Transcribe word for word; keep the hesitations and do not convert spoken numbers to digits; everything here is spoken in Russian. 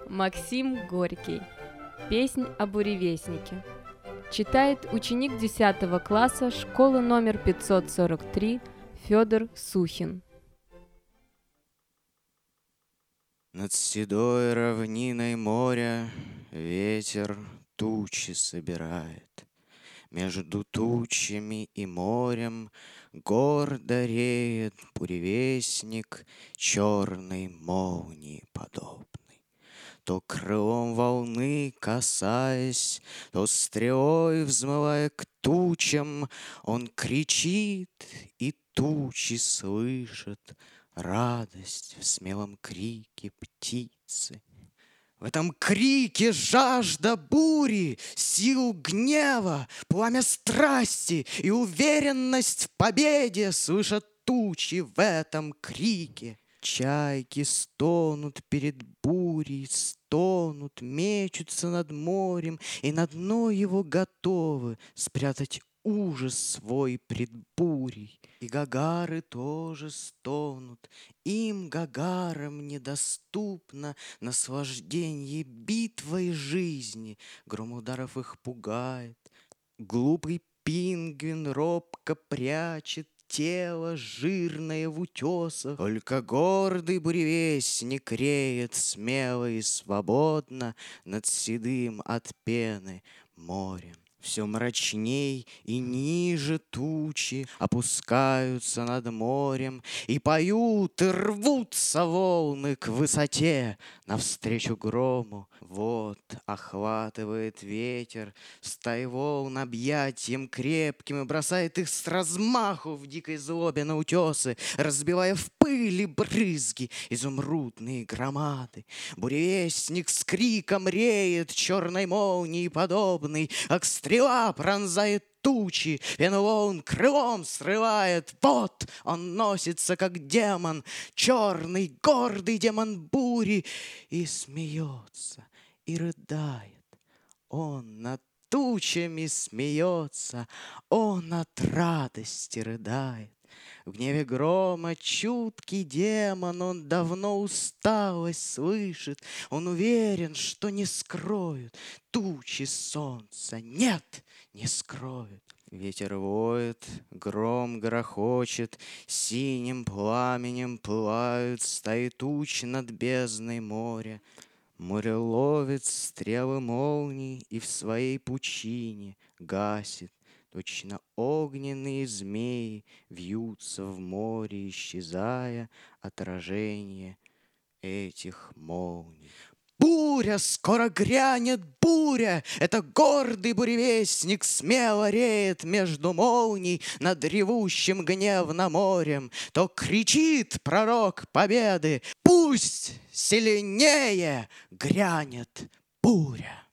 Максим Горький. Песнь о буревестнике. Читает ученик десятого класса школы номер пятьсот сорок три Федор Сухин. Над седой равниной моря ветер тучи собирает. Между тучами и морем гордо реет буревестник, черной молнии подобный. То крылом волны касаясь, то стрелой взмывая к тучам, он кричит, и тучи слышат радость в смелом крике птицы. В этом крике жажда бури, сил гнева, пламя страсти и уверенность в победе слышат тучи в этом крике. Чайки стонут перед бурей, стонут, мечутся над морем, и на дно его готовы спрятать ужас свой пред бурей. И гагары тоже стонут, им, гагарам, недоступно наслаждение битвой жизни. Гром ударов их пугает, глупый пингвин робко прячет тело жирное в утесах. Только гордый буревестник реет смело и свободно над седым от пены морем. Все мрачней и ниже тучи опускаются над морем, и поют, и рвутся волны к высоте навстречу грому. Вот охватывает ветер стаи волн объятием крепким и бросает их с размаху в дикой злобе на утесы, разбивая в пыли брызги изумрудные громады. Буревестник с криком реет черной молнии подобный, как стрела пронзает тучи, пену волн крылом срывает. Вот он носится, как демон, черный, гордый демон бури, и смеется, и рыдает. Он над тучами смеется, он от радости рыдает. В гневе грома чуткий демон, он давно усталость слышит. Он уверен, что не скроют тучи солнца. Нет, не скроют. Ветер воет, гром грохочет, синим пламенем пылают стаи туч над бездной моря. Море ловит стрелы молний и в своей пучине гасит. Точно огненные змеи вьются в море, исчезая отражение этих молний. Буря, скоро грянет буря! Это гордый буревестник смело реет между молний над ревущим гневно морем. То кричит пророк победы: пусть сильнее грянет буря!